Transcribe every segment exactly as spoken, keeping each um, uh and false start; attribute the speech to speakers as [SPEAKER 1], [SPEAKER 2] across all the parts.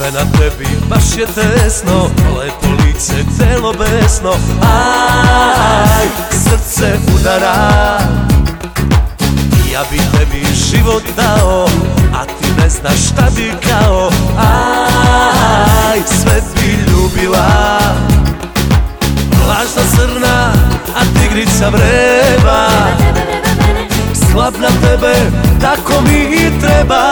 [SPEAKER 1] Sve na tebi baš je tesno, lepo lice, telo besno. Aj, srce udara, ja bi tebi život dao, a ti ne znaš šta bi kao. Aj, sve bi ljubila, lažna srna, a tigrica vreba. Slab na tebe, tako mi i treba.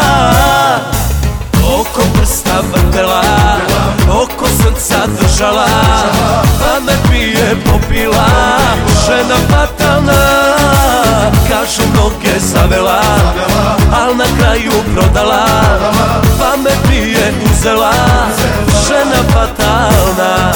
[SPEAKER 1] Oko prsta vrtela, oko srca držala, pamet mi je popila, žena fatalna. Kažu mnoge zavela, al na kraju prodala, pamet mi je uzela, žena fatalna.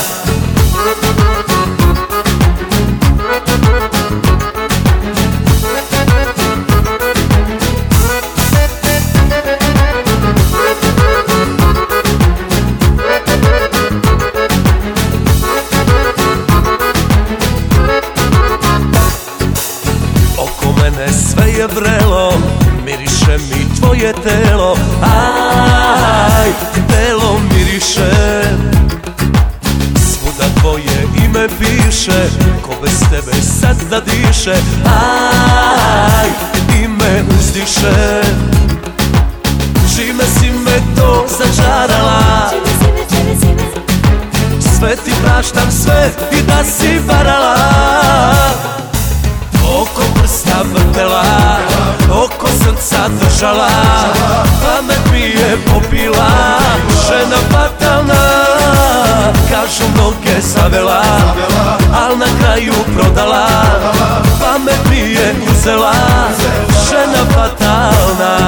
[SPEAKER 1] Sve je vrelo, miriše mi tvoje telo. Aj, telo miriše, svuda tvoje ime piše, ko bez tebe sad da diše. Aj, ime uzdiše, čime si me to začarala. Sve ti praštam, sve i da si varala. Oko prsta vrtela, oko srca držala, pamet mi je popila, žena fatalna. Kažu mnoge zavela, al na kraju prodala, pamet mi je uzela, žena fatalna.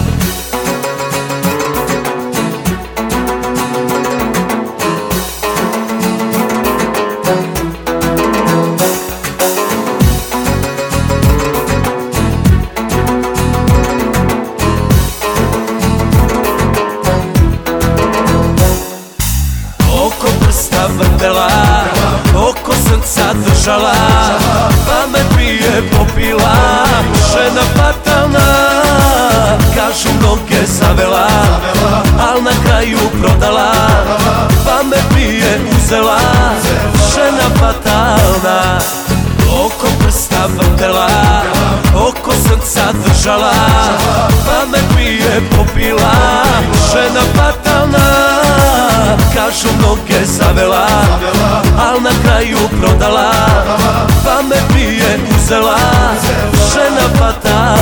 [SPEAKER 1] Vrtela, oko srca držala, pamet mi je popila, žena fatalna. Kažu mnoge zavela, al na kraju prodala, pamet mi je uzela, žena fatalna. Oko prsta vrtela, oko srca držala, pamet mi je popila, žena fatalna. Kažu mnoge zavela, al na kraju prodala, pamet mi je uzela, žena fatalna.